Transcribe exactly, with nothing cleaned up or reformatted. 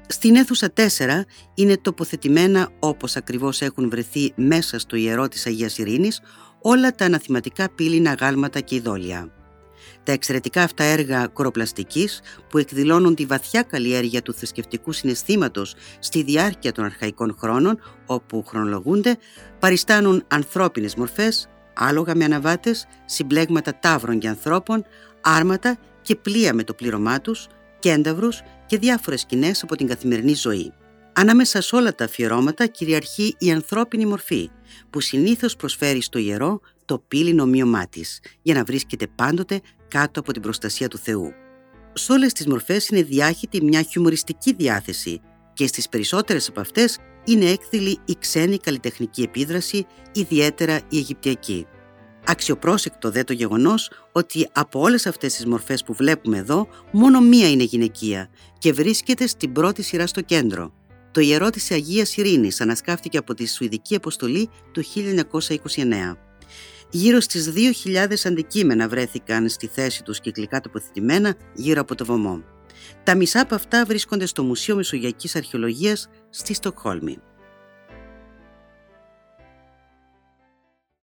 Στην αίθουσα τέσσερα είναι τοποθετημένα, όπως ακριβώς έχουν βρεθεί μέσα στο ιερό της Αγίας Ειρήνης, όλα τα αναθηματικά πύληνα γάλματα και ειδόλια. Τα εξαιρετικά αυτά έργα κοροπλαστικής που εκδηλώνουν τη βαθιά καλλιέργεια του θρησκευτικού συναισθήματος στη διάρκεια των αρχαϊκών χρόνων, όπου χρονολογούνται, παριστάνουν ανθρώπινες μορφές, άλογα με αναβάτες, συμπλέγματα ταύρων και ανθρώπων, άρματα και πλοία με το πλήρωμά τους, κένταυρους και διάφορες σκηνές από την καθημερινή ζωή. Ανάμεσα σε όλα τα αφιερώματα κυριαρχεί η ανθρώπινη μορφή, που συνήθως προσφέρει στο ιερό το πύληνο ομοίωμά της, για να βρίσκεται πάντοτε κάτω από την προστασία του Θεού. Σε όλες τις μορφές είναι διάχυτη μια χιουμοριστική διάθεση και στις περισσότερες από αυτές είναι έκδηλη η ξένη καλλιτεχνική επίδραση, ιδιαίτερα η αιγυπτιακή. Αξιοπρόσεκτο δε το γεγονός ότι από όλες αυτές τις μορφές που βλέπουμε εδώ, μόνο μία είναι γυναικεία και βρίσκεται στην πρώτη σειρά στο κέντρο. Το ιερό της Αγίας Ειρήνης ανασκάφθηκε από τη Σουηδική Αποστολή το χίλια εννιακόσια είκοσι εννέα. Γύρω στις δύο χιλιάδες αντικείμενα βρέθηκαν στη θέση τους κυκλικά τοποθετημένα γύρω από το βωμό. Τα μισά από αυτά βρίσκονται στο Μουσείο Μεσογειακής Αρχαιολογίας στη Στοκχόλμη.